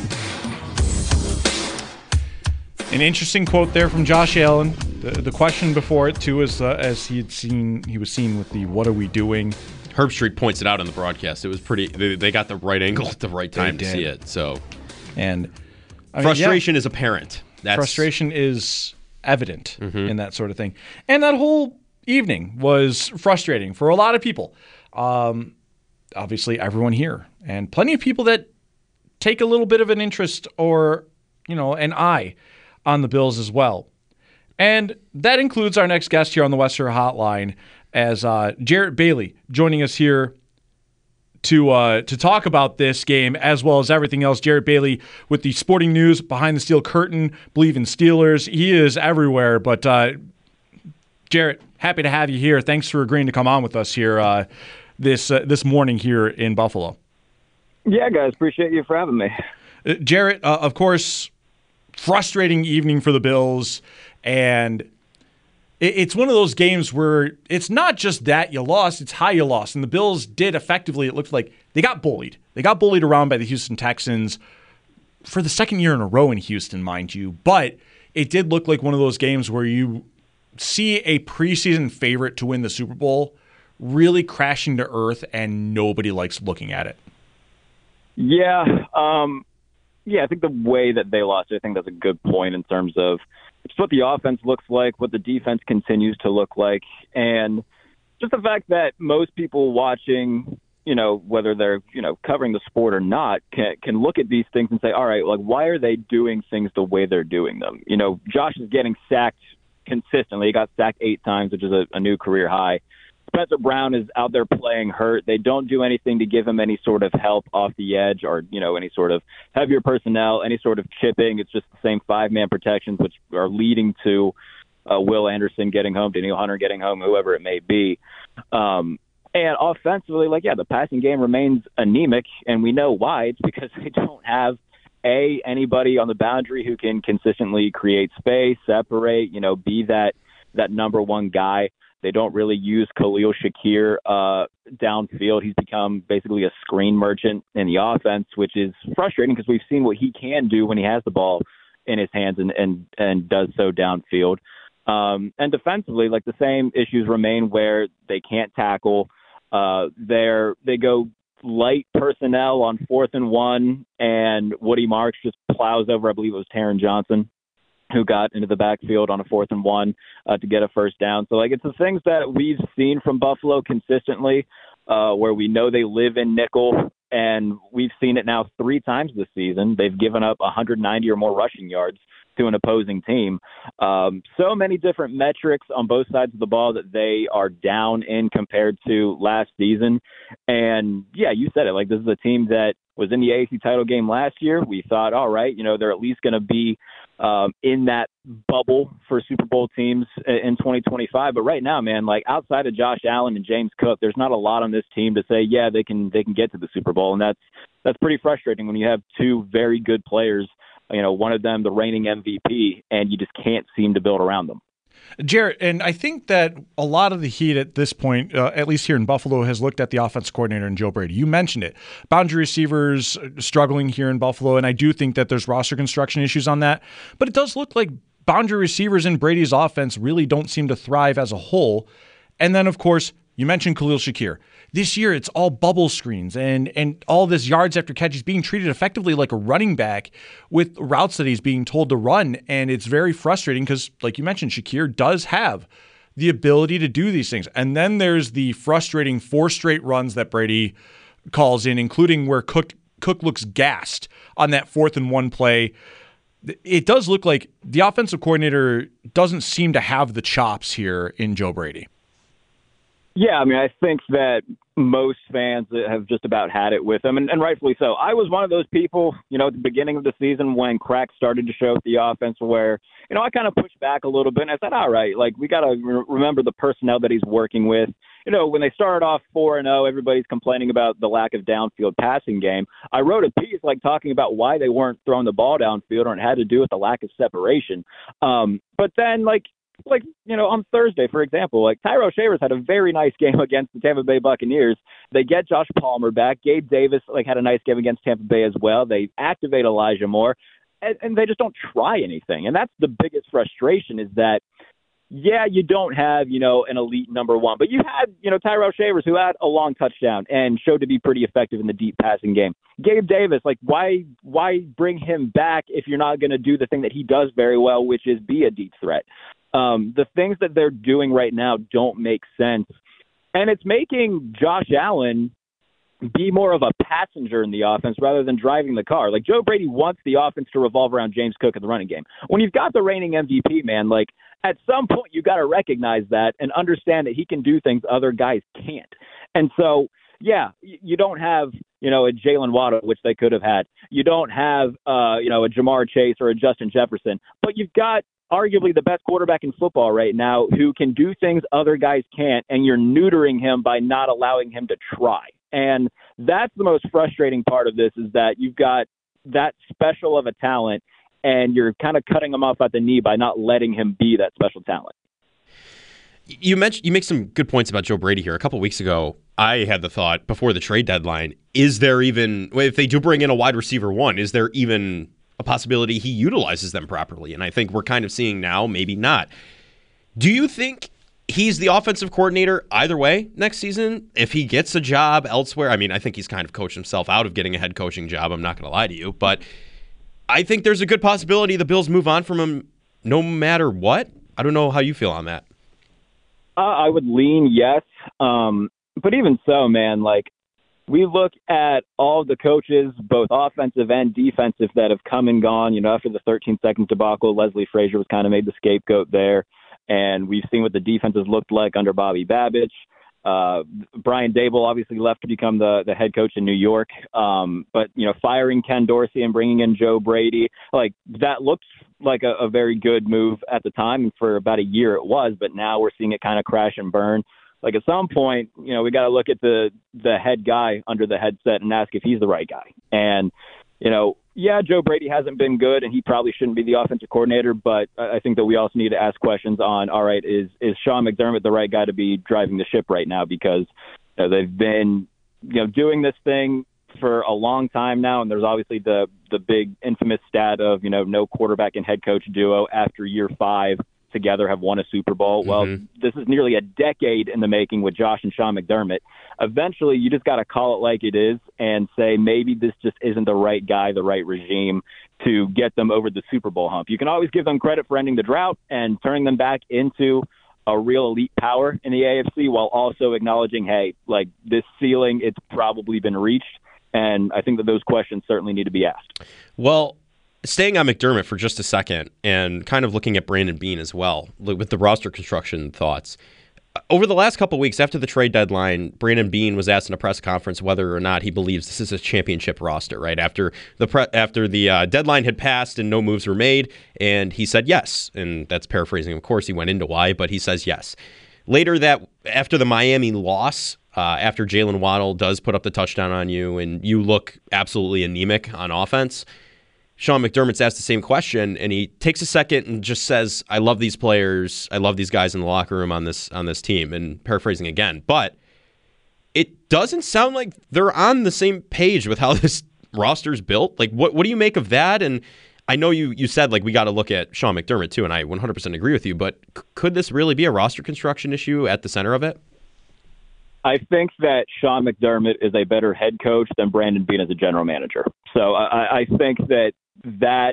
An interesting quote there from Josh Allen. The, the question before it too is uh, as he had seen, he was seen with the "What are we doing?" Herbstreit points it out in the broadcast. It was pretty. They, they got the right angle at the right time to see it. So, and I mean, frustration yeah, is apparent. That's, frustration is evident mm-hmm. in that sort of thing. And that whole evening was frustrating for a lot of people. Um, obviously, everyone here, and plenty of people that take a little bit of an interest or you know an eye on the Bills as well. And that includes our next guest here on the Western Hotline as uh, Jarrett Bailey joining us here to uh, to talk about this game as well as everything else. Jarrett Bailey with the Sporting News, Behind the Steel Curtain, Believe in Steelers. He is everywhere. But uh, Jarrett, happy to have you here. Thanks for agreeing to come on with us here uh, this uh, this morning here in Buffalo. Yeah, guys, appreciate you for having me. Uh, Jarrett, uh, of course, frustrating evening for the Bills, and it, it's one of those games where it's not just that you lost, it's how you lost. And the Bills did effectively, it looked like they got bullied. They got bullied around by the Houston Texans for the second year in a row in Houston, mind you. But it did look like one of those games where you see a preseason favorite to win the Super Bowl really crashing to earth, and nobody likes looking at it. Yeah, um, yeah, I think the way that they lost, I think that's a good point in terms of just what the offense looks like, what the defense continues to look like, and just the fact that most people watching, you know, whether they're, you know, covering the sport or not, can, can look at these things and say, all right, like, why are they doing things the way they're doing them? You know, Josh is getting sacked consistently. He got sacked eight times, which is a, a new career high. Spencer Brown is out there playing hurt. They don't do anything to give him any sort of help off the edge or, you know, any sort of heavier personnel, any sort of chipping. It's just the same five-man protections, which are leading to uh, Will Anderson getting home, Daniel Hunter getting home, whoever it may be. Um, and offensively, like, yeah, the passing game remains anemic, and we know why. It's because they don't have, A, anybody on the boundary who can consistently create space, separate, you know, be that that number one guy. They don't really use Khalil Shakir uh, downfield. He's become basically a screen merchant in the offense, which is frustrating because we've seen what he can do when he has the ball in his hands and, and, and does so downfield. Um, and defensively, like the same issues remain where they can't tackle. Uh, they're, they go light personnel on fourth and one, and Woody Marks just plows over, I believe it was Taron Johnson, who got into the backfield on a fourth and one uh, to get a first down. So, like, it's the things that we've seen from Buffalo consistently, uh, where we know they live in nickel, and we've seen it now three times this season. They've given up one hundred ninety or more rushing yards to an opposing team. Um, so many different metrics on both sides of the ball that they are down in compared to last season. And, yeah, you said it. Like, this is a team that was in the A F C title game last year. We thought, all right, you know, they're at least going to be um, in that bubble for Super Bowl teams in twenty twenty-five. But right now, man, like outside of Josh Allen and James Cook, there's not a lot on this team to say, yeah, they can they can get to the Super Bowl. And that's that's pretty frustrating when you have two very good players, you know, one of them the reigning M V P, and you just can't seem to build around them. Jarrett, and I think that a lot of the heat at this point, uh, at least here in Buffalo, has looked at the offense coordinator and Joe Brady. You mentioned it. Boundary receivers struggling here in Buffalo, and I do think that there's roster construction issues on that. But it does look like boundary receivers in Brady's offense really don't seem to thrive as a whole. And then, of course, you mentioned Khalil Shakir. This year, it's all bubble screens and and all this yards after catch. He's being treated effectively like a running back with routes that he's being told to run, and it's very frustrating because, like you mentioned, Shakir does have the ability to do these things. And then there's the frustrating four straight runs that Brady calls in, including where Cook Cook looks gassed on that fourth and one play. It does look like the offensive coordinator doesn't seem to have the chops here in Joe Brady. Yeah, I mean, I think that most fans have just about had it with him, and, and rightfully so. I was one of those people, you know, at the beginning of the season when cracks started to show with the offense where, you know, I kind of pushed back a little bit, and I said, all right, like, we got to re- remember the personnel that he's working with. You know, when they started off four and oh, everybody's complaining about the lack of downfield passing game. I wrote a piece, like, talking about why they weren't throwing the ball downfield, and it had to do with the lack of separation. Um, but then, like, Like, you know, on Thursday, for example, like Tyrell Shavers had a very nice game against the Tampa Bay Buccaneers. They get Josh Palmer back. Gabe Davis, like, had a nice game against Tampa Bay as well. They activate Elijah Moore, and, and they just don't try anything. And that's the biggest frustration is that, yeah, you don't have, you know, an elite number one, but you had, you know, Tyrell Shavers who had a long touchdown and showed to be pretty effective in the deep passing game. Gabe Davis, like, why, why bring him back if you're not going to do the thing that he does very well, which is be a deep threat? Um, the things that they're doing right now don't make sense. And it's making Josh Allen be more of a passenger in the offense rather than driving the car. Like, Joe Brady wants the offense to revolve around James Cook in the running game. When you've got the reigning M V P, man, like, at some point you got to recognize that and understand that he can do things other guys can't. And so, yeah, you don't have, you know, a Jalen Waddle, which they could have had. You don't have, uh, you know, a Jamar Chase or a Justin Jefferson, but you've got arguably the best quarterback in football right now who can do things other guys can't, and you're neutering him by not allowing him to try. And that's the most frustrating part of this, is that you've got that special of a talent and you're kind of cutting him off at the knee by not letting him be that special talent. You mentioned you make some good points about Joe Brady here. A couple weeks ago, I had the thought before the trade deadline, is there even, if they do bring in a wide receiver one, is there even a possibility he utilizes them properly? And I think we're kind of seeing now, maybe not. Do you think he's the offensive coordinator either way next season? If he gets a job elsewhere, I mean, I think he's kind of coached himself out of getting a head coaching job. I'm not going to lie to you, but I think there's a good possibility the Bills move on from him no matter what. I don't know how you feel on that. Uh, I would lean yes. Um, but even so, man, like, we look at all the coaches, both offensive and defensive, that have come and gone. You know, after the thirteen seconds debacle, Leslie Frazier was kind of made the scapegoat there. And we've seen what the defenses looked like under Bobby Babich. Uh, Brian Dable obviously left to become the, the head coach in New York. Um, but, you know, firing Ken Dorsey and bringing in Joe Brady, like, that looked like a, a very good move at the time. And for about a year it was, but now we're seeing it kind of crash and burn. Like, at some point, you know, we got to look at the, the head guy under the headset and ask if he's the right guy. And, you know, yeah, Joe Brady hasn't been good, and he probably shouldn't be the offensive coordinator, but I think that we also need to ask questions on, all right, is, is Sean McDermott the right guy to be driving the ship right now? Because you know, they've been, you know, doing this thing for a long time now, and there's obviously the, the big infamous stat of, you know, no quarterback and head coach duo after year five together have won a Super Bowl. Well, Mm-hmm. this is nearly a decade in the making with Josh and Sean McDermott. Eventually, you just got to call it like it is and say maybe this just isn't the right guy, the right regime to get them over the Super Bowl hump. You can always give them credit for ending the drought and turning them back into a real elite power in the A F C while also acknowledging, hey, like this ceiling, it's probably been reached. And I think that those questions certainly need to be asked. Well, staying on McDermott for just a second and kind of looking at Brandon Beane as well, with the roster construction thoughts. Over the last couple of weeks after the trade deadline, Brandon Beane was asked in a press conference whether or not he believes this is a championship roster, right? After the pre- after the uh, deadline had passed and no moves were made, and he said yes. And that's paraphrasing, of course, he went into why, but he says yes. Later that, after the Miami loss, uh, after Jalen Waddle does put up the touchdown on you and you look absolutely anemic on offense, Sean McDermott's asked the same question, and he takes a second and just says, I love these players. I love these guys in the locker room on this on this team, and paraphrasing again. But it doesn't sound like they're on the same page with how this roster's built. Like, what what do you make of that? And I know you, you said, like, we got to look at Sean McDermott, too, and I one hundred percent agree with you, but c- could this really be a roster construction issue at the center of it? I think that Sean McDermott is a better head coach than Brandon Beane as a general manager. So I, I think that that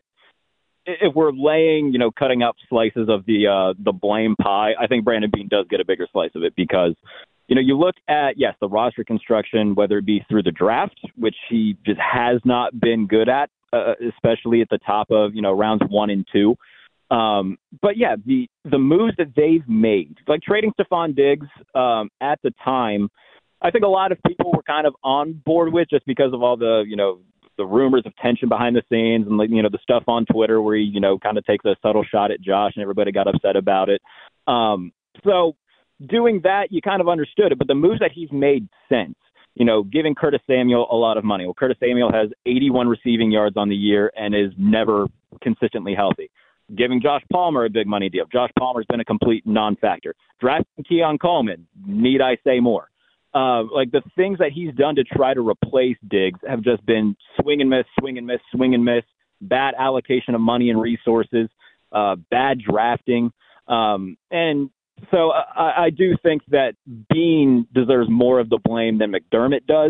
if we're laying, you know, cutting up slices of the uh, the blame pie, I think Brandon Beane does get a bigger slice of it because, you know, you look at, yes, the roster construction, whether it be through the draft, which he just has not been good at, uh, especially at the top of, you know, rounds one and two. Um, but yeah, the, the moves that they've made, like trading Stephon Diggs um, at the time, I think a lot of people were kind of on board with just because of all the, you know, the rumors of tension behind the scenes and, like, you know, the stuff on Twitter where he, you know, kind of takes a subtle shot at Josh and everybody got upset about it. Um, so doing that, you kind of understood it, but the moves that he's made since, you know, giving Curtis Samuel a lot of money. Well, Curtis Samuel has eighty-one receiving yards on the year and is never consistently healthy. Giving Josh Palmer a big money deal. Josh Palmer's been a complete non-factor. Drafting Keon Coleman, need I say more? Uh, like the things that he's done to try to replace Diggs have just been swing and miss, swing and miss, swing and miss, bad allocation of money and resources, uh, bad drafting. Um, and so I, I do think that Beane deserves more of the blame than McDermott does.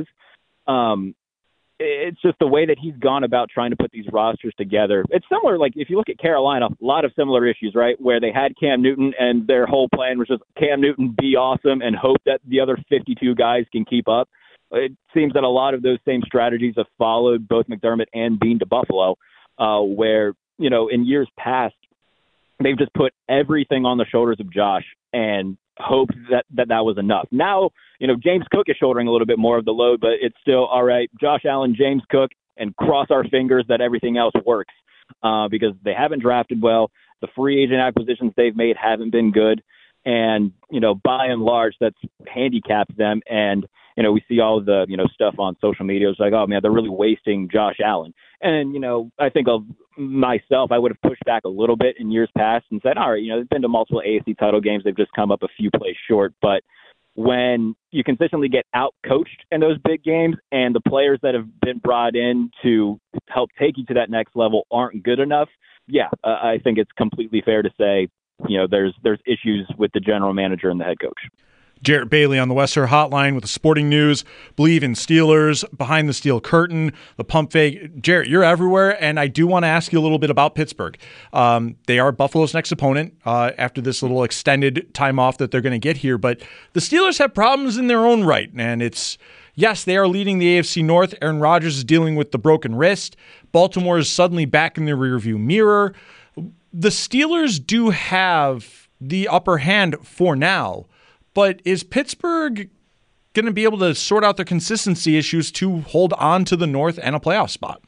Um, It's just the way that he's gone about trying to put these rosters together. It's similar, like if you look at Carolina, a lot of similar issues, right, where they had Cam Newton and their whole plan was just Cam Newton be awesome and hope that the other fifty-two guys can keep up. It seems that a lot of those same strategies have followed both McDermott and Beane to Buffalo, uh, where, you know, in years past, they've just put everything on the shoulders of Josh and hoped that, that that was enough. Now, you know, James Cook is shouldering a little bit more of the load, but it's still all right. Josh Allen, James Cook, and cross our fingers that everything else works uh, because they haven't drafted well. The free agent acquisitions they've made haven't been good. And, you know, by and large, that's handicapped them. And, you know, we see all of the, you know, stuff on social media. It's like, oh, man, they're really wasting Josh Allen. And, you know, I think of myself, I would have pushed back a little bit in years past and said, all right, you know, they've been to multiple A F C title games. They've just come up a few plays short. But when you consistently get out-coached in those big games and the players that have been brought in to help take you to that next level aren't good enough, yeah, uh, I think it's completely fair to say, you know, there's there's issues with the general manager and the head coach. Jarrett Bailey on the Western Hotline with the Sporting News. Believe in Steelers, Behind the Steel Curtain, the Pump Fake. Jarrett, you're everywhere, and I do want to ask you a little bit about Pittsburgh. Um, they are Buffalo's next opponent uh, after this little extended time off that they're going to get here, but the Steelers have problems in their own right, and it's, yes, they are leading the A F C North. Aaron Rodgers is dealing with the broken wrist. Baltimore is suddenly back in the rearview mirror. The Steelers do have the upper hand for now, but is Pittsburgh going to be able to sort out their consistency issues to hold on to the North and a playoff spot?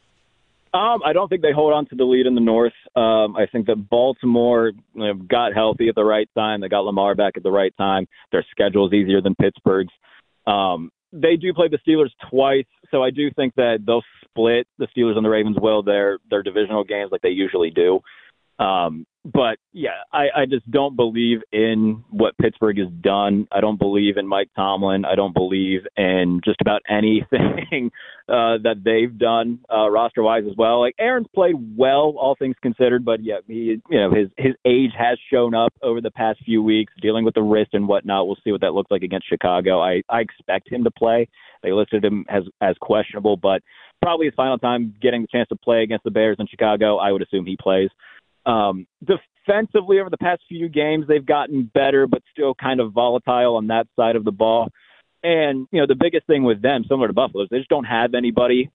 Um, I don't think they hold on to the lead in the North. Um, I think that Baltimore, you know, got healthy at the right time. They got Lamar back at the right time. Their schedule is easier than Pittsburgh's. Um, they do play the Steelers twice, so I do think that they'll split. The Steelers and the Ravens will their their divisional games like they usually do. Um, but yeah, I, I just don't believe in what Pittsburgh has done. I don't believe in Mike Tomlin. I don't believe in just about anything uh, that they've done uh, roster-wise as well. Like Aaron's played well, all things considered, but yeah, he, you know, his his age has shown up over the past few weeks, dealing with the wrist and whatnot. We'll see what that looks like against Chicago. I, I expect him to play. They listed him as as questionable, but probably his final time getting the chance to play against the Bears in Chicago, I would assume he plays. Um, defensively, over the past few games, they've gotten better, but still kind of volatile on that side of the ball. And, you know, the biggest thing with them, similar to Buffalo, is they just don't have anybody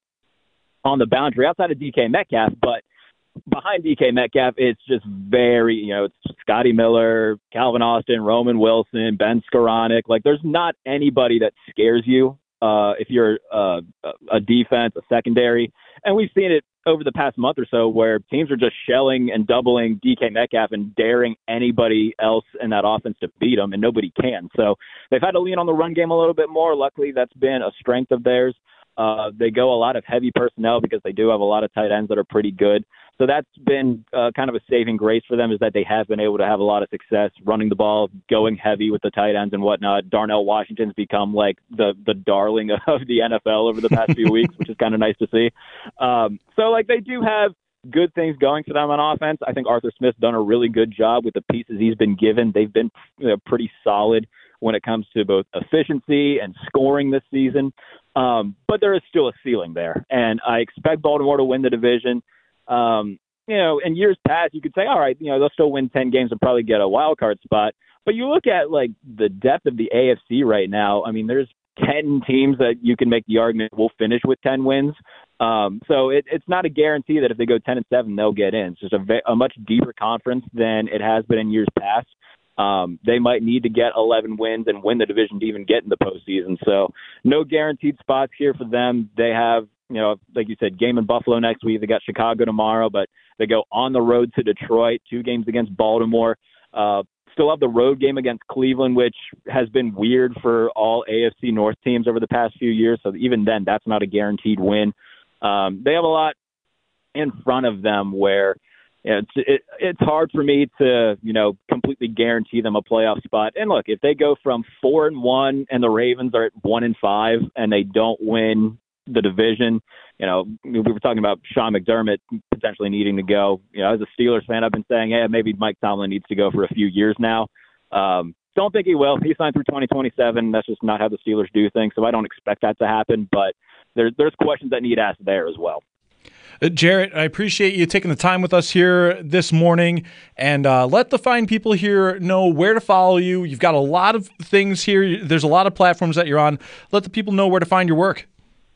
on the boundary outside of D K Metcalf. But behind D K Metcalf, it's just very, you know, it's Scotty Miller, Calvin Austin, Roman Wilson, Ben Skoranek. Like, there's not anybody that scares you uh, if you're uh, a defense, a secondary. And we've seen it over the past month or so where teams are just shelling and doubling D K Metcalf and daring anybody else in that offense to beat them, and nobody can. So they've had to lean on the run game a little bit more. Luckily, that's been a strength of theirs. Uh, they go a lot of heavy personnel because they do have a lot of tight ends that are pretty good. So that's been uh, kind of a saving grace for them, is that they have been able to have a lot of success running the ball, going heavy with the tight ends and whatnot. Darnell Washington's become like the the darling of the N F L over the past few weeks, which is kind of nice to see. Um, so like they do have good things going for them on offense. I think Arthur Smith's done a really good job with the pieces he's been given. They've been, you know, pretty solid when it comes to both efficiency and scoring this season. Um, but there is still a ceiling there, and I expect Baltimore to win the division. Um, you know, in years past, you could say, all right, you know, they'll still win ten games and probably get a wild card spot. But you look at like the depth of the A F C right now. I mean, there's ten teams that you can make the argument will finish with ten wins. Um, so it, it's not a guarantee that if they go ten and seven, they'll get in. It's just a, a much deeper conference than it has been in years past. Um, they might need to get eleven wins and win the division to even get in the postseason. So no guaranteed spots here for them. They have, you know, like you said, game in Buffalo next week. They got Chicago tomorrow, but they go on the road to Detroit, two games against Baltimore. Uh, still have the road game against Cleveland, which has been weird for all A F C North teams over the past few years. So even then, that's not a guaranteed win. Um, they have a lot in front of them where, you know, it's it, it's hard for me to, you know, completely guarantee them a playoff spot. And look, if they go from four and one and the Ravens are at one and five and they don't win the division, you know, we were talking about Sean McDermott potentially needing to go. You know, as a Steelers fan, I've been saying, hey, maybe Mike Tomlin needs to go for a few years now. Um, don't think he will. He signed through twenty twenty-seven. That's just not how the Steelers do things. So I don't expect that to happen. But there's there's questions that need asked there as well. Uh, Jarrett, I appreciate you taking the time with us here this morning, and uh, let the fine people here know where to follow you. You've got a lot of things here. There's a lot of platforms that you're on. Let the people know where to find your work.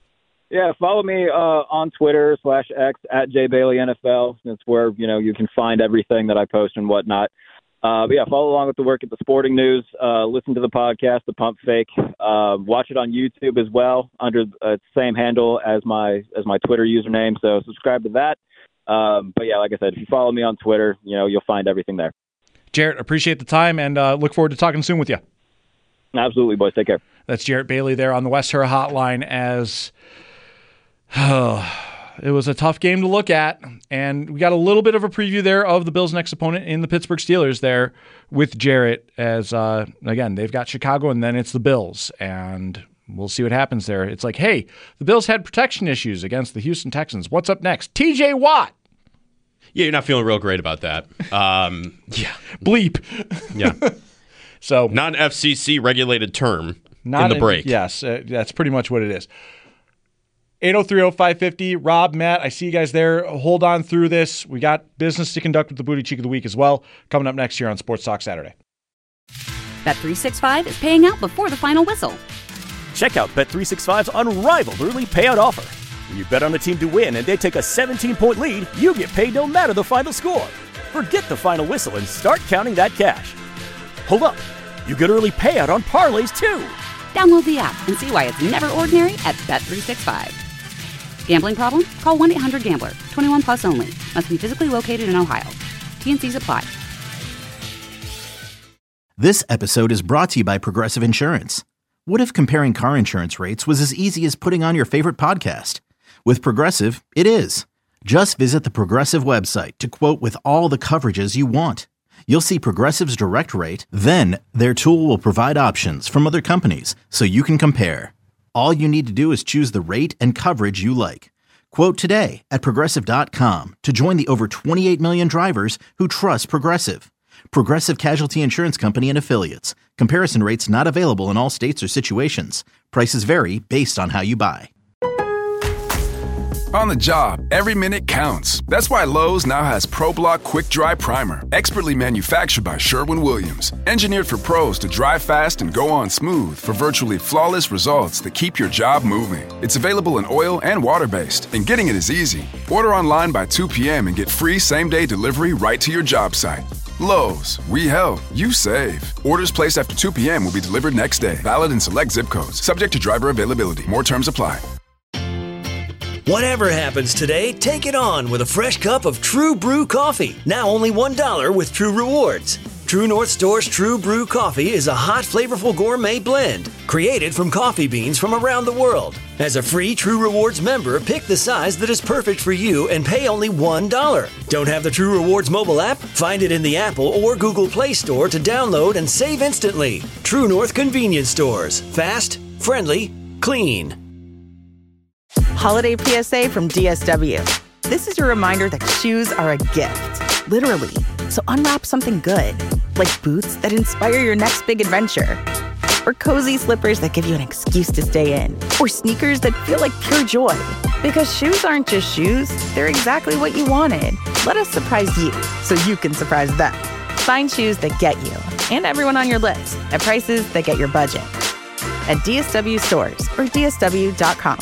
Yeah, follow me uh, on Twitter slash X at J Bailey N F L. That's where, you know, you can find everything that I post and whatnot. Uh, but yeah, follow along with the work at the Sporting News. Uh, listen to the podcast, The Pump Fake. Uh, watch it on YouTube as well under the uh, same handle as my as my Twitter username. So subscribe to that. Um, but yeah, like I said, if you follow me on Twitter, you know, you'll find everything there. Jarrett, appreciate the time and uh, look forward to talking soon with you. Absolutely, boys. Take care. That's Jarrett Bailey there on the West Her Hotline as oh, it was a tough game to look at, and we got a little bit of a preview there of the Bills' next opponent in the Pittsburgh Steelers there with Jarrett as, uh, again, they've got Chicago and then it's the Bills, and we'll see what happens there. It's like, hey, the Bills had protection issues against the Houston Texans. What's up next? T J Watt. Yeah, you're not feeling real great about that. Um, yeah. Bleep. Yeah. So not an F C C regulated term not in the break. A, yes, uh, that's pretty much what it is. eight oh three oh five fifty. Rob, Matt, I see you guys there. Hold on through this. We got business to conduct with the Booty Cheek of the Week as well, coming up next year on Sports Talk Saturday. Bet three sixty-five is paying out before the final whistle. Check out Bet three sixty-five's unrivaled early payout offer. When you bet on a team to win and they take a seventeen-point lead, you get paid no matter the final score. Forget the final whistle and start counting that cash. Hold up. You get early payout on parlays, too. Download the app and see why it's never ordinary at Bet three sixty-five. Gambling problem? Call one eight hundred gambler. twenty-one plus only. Must be physically located in Ohio. T N Cs apply. This episode is brought to you by Progressive Insurance. What if comparing car insurance rates was as easy as putting on your favorite podcast? With Progressive, it is. Just visit the Progressive website to quote with all the coverages you want. You'll see Progressive's direct rate, then their tool will provide options from other companies so you can compare. All you need to do is choose the rate and coverage you like. Quote today at Progressive dot com to join the over twenty-eight million drivers who trust Progressive. Progressive Casualty Insurance Company and Affiliates. Comparison rates not available in all states or situations. Prices vary based on how you buy. On the job, every minute counts. That's why Lowe's now has ProBlock Quick Dry Primer, expertly manufactured by Sherwin-Williams. Engineered for pros to dry fast and go on smooth for virtually flawless results that keep your job moving. It's available in oil and water-based, and getting it is easy. Order online by two p.m. and get free same-day delivery right to your job site. Lowe's, we help, you save. Orders placed after two p.m. will be delivered next day. Valid in select zip codes. Subject to driver availability. More terms apply. Whatever happens today, take it on with a fresh cup of True Brew coffee. Now only one dollar with True Rewards. True North Store's True Brew coffee is a hot, flavorful gourmet blend created from coffee beans from around the world. As a free True Rewards member, pick the size that is perfect for you and pay only one dollar. Don't have the True Rewards mobile app? Find it in the Apple or Google Play Store to download and save instantly. True North Convenience Stores. Fast, friendly, clean. Holiday P S A from D S W. This is your reminder that shoes are a gift, literally. So unwrap something good, like boots that inspire your next big adventure, or cozy slippers that give you an excuse to stay in, or sneakers that feel like pure joy. Because shoes aren't just shoes, they're exactly what you wanted. Let us surprise you so you can surprise them. Find shoes that get you and everyone on your list at prices that get your budget. At D S W stores or D S W dot com.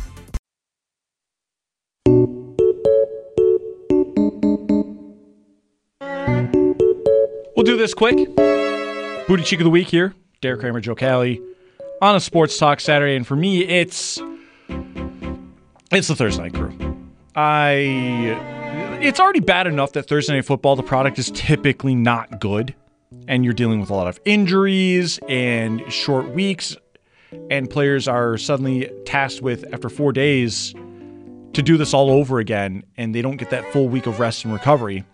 We'll do this quick. Booty Cheek of the Week here. Derek Kramer, Joe Cali on a Sports Talk Saturday. And for me, it's it's the Thursday Night Crew. I It's already bad enough that Thursday Night Football, the product is typically not good. And you're dealing with a lot of injuries and short weeks. And players are suddenly tasked with, after four days, to do this all over again. And they don't get that full week of rest and recovery.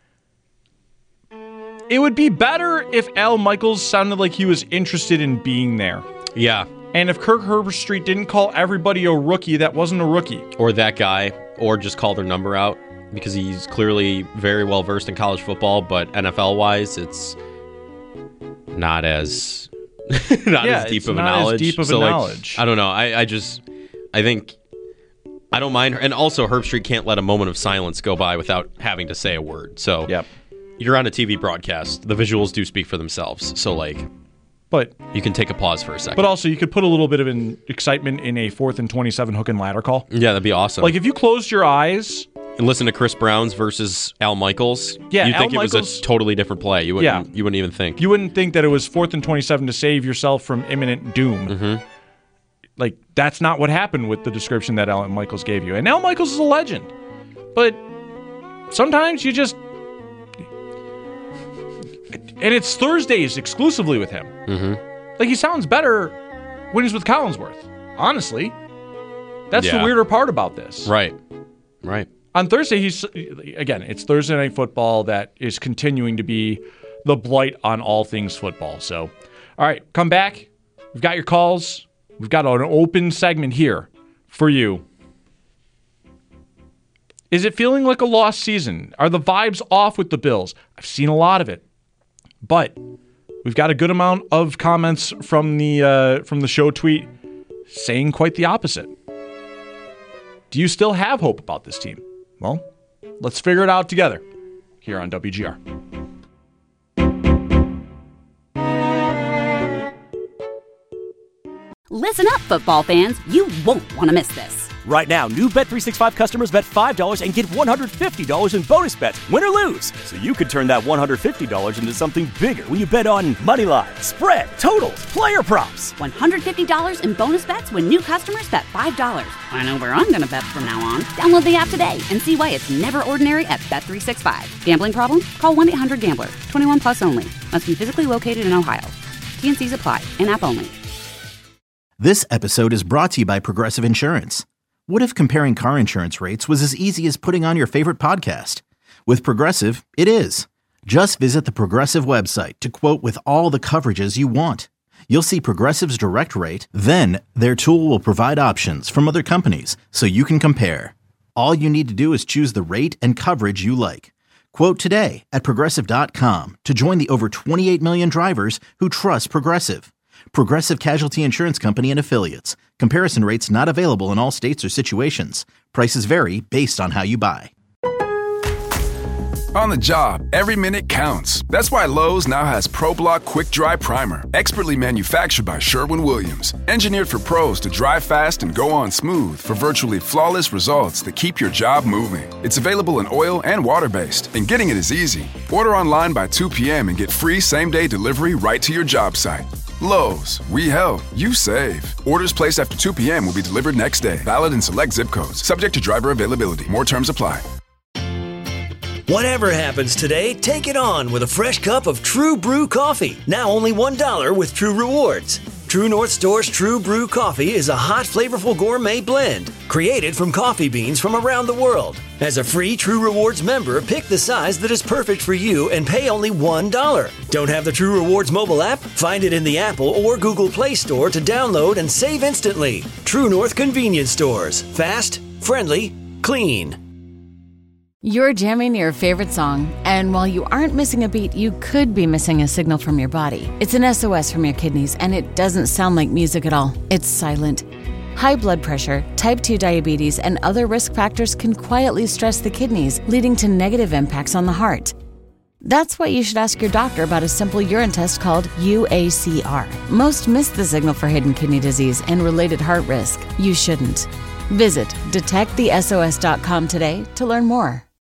It would be better if Al Michaels sounded like he was interested in being there. Yeah. And if Kirk Herbstreit didn't call everybody a rookie that wasn't a rookie. Or that guy, or just call their number out, because he's clearly very well versed in college football, but N F L-wise, it's not as not yeah, as deep it's of a not knowledge. As deep of so a like, knowledge. I don't know. I, I just, I think, I don't mind. And also, Herbstreit can't let a moment of silence go by without having to say a word. So yep. You're on a T V broadcast. The visuals do speak for themselves. So, like, but you can take a pause for a second. But also, you could put a little bit of an excitement in a fourth and twenty-seven hook and ladder call. Yeah, that'd be awesome. Like, if you closed your eyes and listen to Chris Brown's versus Al Michaels, yeah, you'd Al think it Michaels, was a totally different play. You wouldn't, yeah. you wouldn't even think. You wouldn't think that it was fourth and twenty-seven to save yourself from imminent doom. Mm-hmm. Like, that's not what happened with the description that Al Michaels gave you. And Al Michaels is a legend. But sometimes you just... And it's Thursdays exclusively with him. Mm-hmm. Like, he sounds better when he's with Collinsworth. Honestly. That's yeah. the weirder part about this. Right. Right. On Thursday, he's... Again, it's Thursday Night Football that is continuing to be the blight on all things football. So, all right, come back. We've got your calls. We've got an open segment here for you. Is it feeling like a lost season? Are the vibes off with the Bills? I've seen a lot of it. But we've got a good amount of comments from the uh, from the show tweet saying quite the opposite. Do you still have hope about this team? Well, let's figure it out together here on W G R. Listen up, football fans. You won't want to miss this. Right now, new Bet three sixty-five customers bet five dollars and get one hundred fifty dollars in bonus bets, win or lose. So you could turn that one hundred fifty dollars into something bigger when you bet on money line, spread, totals, player props. one hundred fifty dollars in bonus bets when new customers bet five dollars. I know where I'm going to bet from now on. Download the app today and see why it's never ordinary at Bet three sixty-five. Gambling problem? Call one eight hundred gambler. twenty-one plus only. Must be physically located in Ohio. T N Cs apply. In-app only. This episode is brought to you by Progressive Insurance. What if comparing car insurance rates was as easy as putting on your favorite podcast? With Progressive, it is. Just visit the Progressive website to quote with all the coverages you want. You'll see Progressive's direct rate, then their tool will provide options from other companies so you can compare. All you need to do is choose the rate and coverage you like. Quote today at Progressive dot com to join the over twenty-eight million drivers who trust Progressive. Progressive Casualty Insurance Company and Affiliates. Comparison rates not available in all states or situations. Prices vary based on how you buy. On the job, every minute counts. That's why Lowe's now has ProBlock Quick Dry Primer, expertly manufactured by Sherwin-Williams. Engineered for pros to dry fast and go on smooth for virtually flawless results that keep your job moving. It's available in oil and water-based, and getting it is easy. Order online by two p.m. and get free same-day delivery right to your job site. Lowe's, we help, you save. Orders placed after two p.m. will be delivered next day. Valid in select zip codes. Subject to driver availability. More terms apply. Whatever happens today, take it on with a fresh cup of True Brew coffee. Now only one dollar with True Rewards. True North Store's True Brew coffee is a hot, flavorful gourmet blend created from coffee beans from around the world. As a free True Rewards member, pick the size that is perfect for you and pay only one dollar. Don't have the True Rewards mobile app? Find it in the Apple or Google Play Store to download and save instantly. True North Convenience Stores. Fast, friendly, clean. You're jamming your favorite song, and while you aren't missing a beat, you could be missing a signal from your body. It's an S O S from your kidneys, and it doesn't sound like music at all. It's silent. High blood pressure, type two diabetes, and other risk factors can quietly stress the kidneys, leading to negative impacts on the heart. That's why you should ask your doctor about a simple urine test called U A C R. Most miss the signal for hidden kidney disease and related heart risk. You shouldn't. Visit detect the S O S dot com today to learn more.